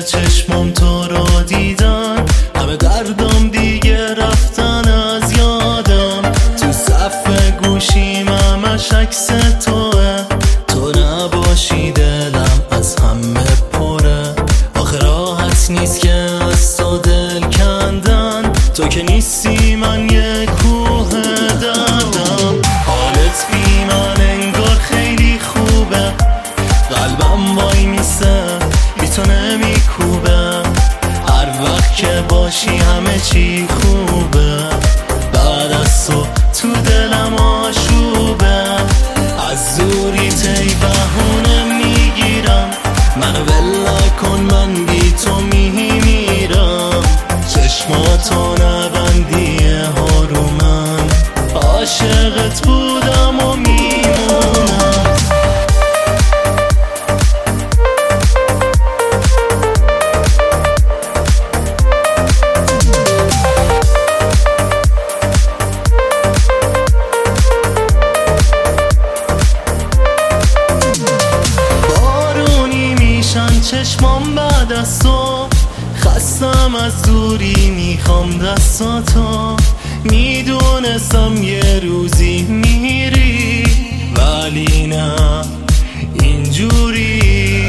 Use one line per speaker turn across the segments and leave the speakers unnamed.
چشمام تو رو دیدن، همه دردم دیگه رفتن از یادم. تو صف گوشیم همش عکس توه، تو نباشی دلم از همه پره. آخه راحت نیست که از تو دل کندن، تو که نیستی من یه کوه دردم. حالت بی من انگار خیلی خوبه، قلبم وای میسه بی تو نمیکوبه. هر وقت که باشی همه چی خوبه، بعد از تو دلم آشوبه. از دوری تی بهونه میگیرم، منو ول کن من بی تو میمیرم. چشماتو نبندی هارومن، عاشقت بودم و میمونم. چشمام بعد از تو خستم، از دوری میخوام دستاتو. میدونستم یه روزی میری، ولی نه اینجوری.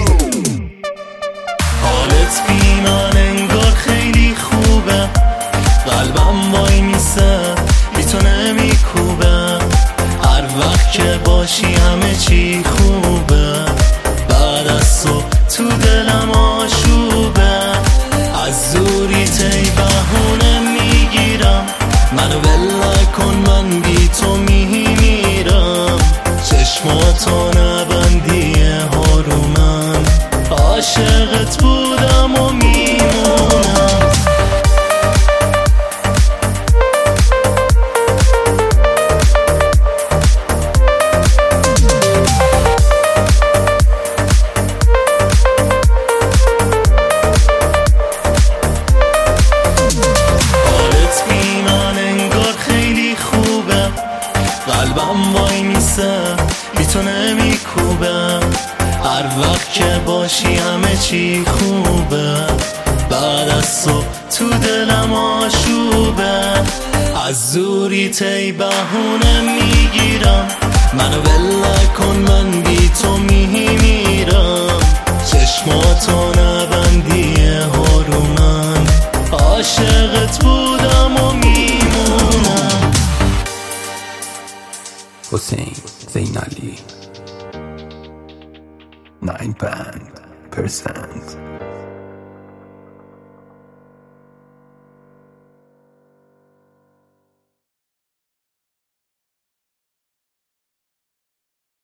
حالت بی من انگار خیلی خوبه، قلبم وای میسه بی تو نمیکوبه. هر وقت که باشی همه چی خوبه، بعد از تو دلم آشوبه. از دوری تی بهونه میگیرم، منو ول کن من بی تو میمیرم. چشماتو نبندی هارومن، عاشقت بودم و میمونم. قلبم وای میسه بی تو نمیکوبه. هر وقت که باشی همه چی خوبه، بعد از تو دلم آشوبه. از دوری تی بهونه میگیرم، منو ول کن من بی تو میمیرم. چشماتو نبندی هارومن، عاشقت بودم و میمونم.
حسین زینالی 9%